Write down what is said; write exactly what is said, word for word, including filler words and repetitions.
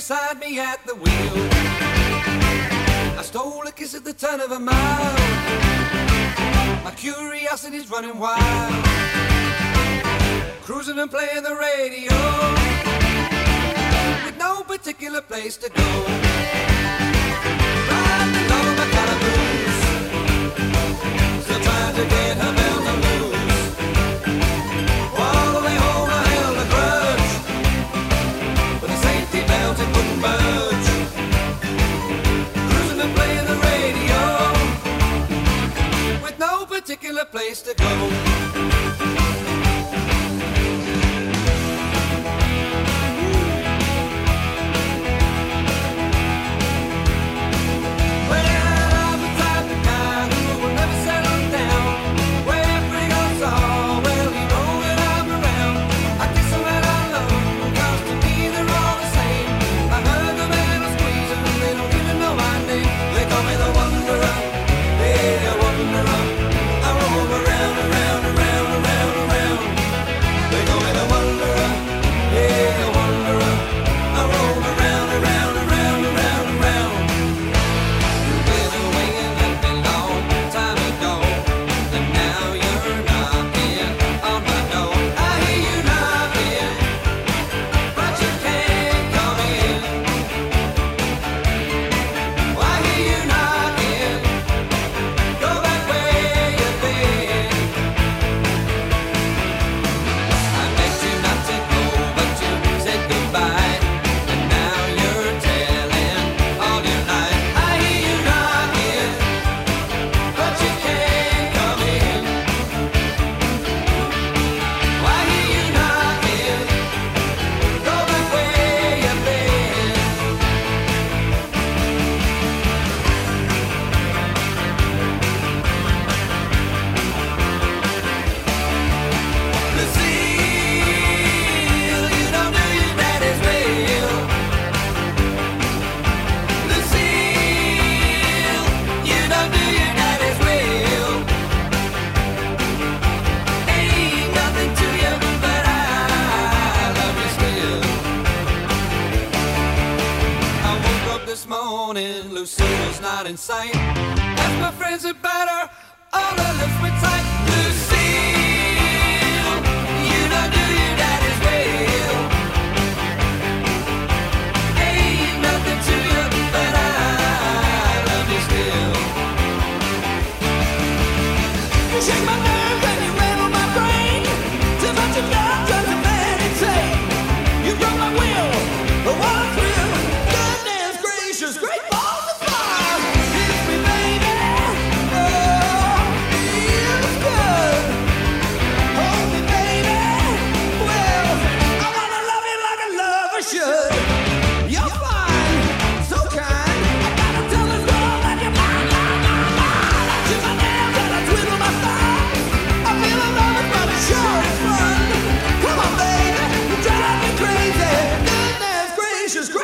beside me at the wheel. I stole a kiss at the turn of a mile. My curiosity's running wild. Cruising and playing the radio with no particular place to go. Riding along my calaboose, still trying to get her bell to loose. All the way home I held a grudge, but the safety belt it wouldn't budge. Cruising and playing the radio with no particular place to go. Lucille's not in sight. Ask my friends about her, all her lips were tight. Lucille, you don't do your daddy's will. Ain't nothing to you, but I love you still. You shake my nerves and you rattle my brain. Too much of love just a meditate. You broke my will, but what a thrill. Goodness gracious, great balls of fire. Kiss me, baby. Oh, feels good. Hold me, baby. Well, I wanna love you like a lover should. You're fine, so kind. I gotta tell this girl that you're mine, mine, mine, mine. I chew my nails and I twiddle my thumbs. I feel alone, but it sure is fun. Come on, baby, you drive me crazy. Goodness gracious, gracious.